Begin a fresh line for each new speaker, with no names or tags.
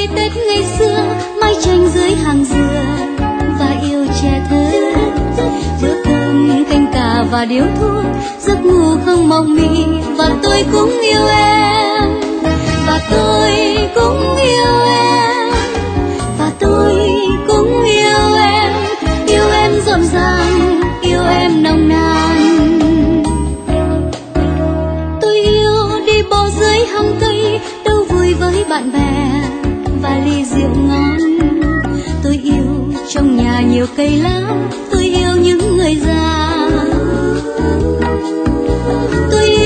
Tết ngày xưa, mái tranh dưới hàng dừa và yêu trẻ thơ. Bữa cơm canh cà và điếu thuốc, giấc ngủ không mộng mị, và tôi cũng yêu em, và tôi cũng yêu em, và tôi cũng yêu em rộn ràng, yêu em nồng nàn. Tôi yêu đi bộ dưới hàng cây, đâu vui với bạn bè và ly rượu ngon. Tôi yêu trong nhà nhiều cây lá, tôi yêu những người già. Tôi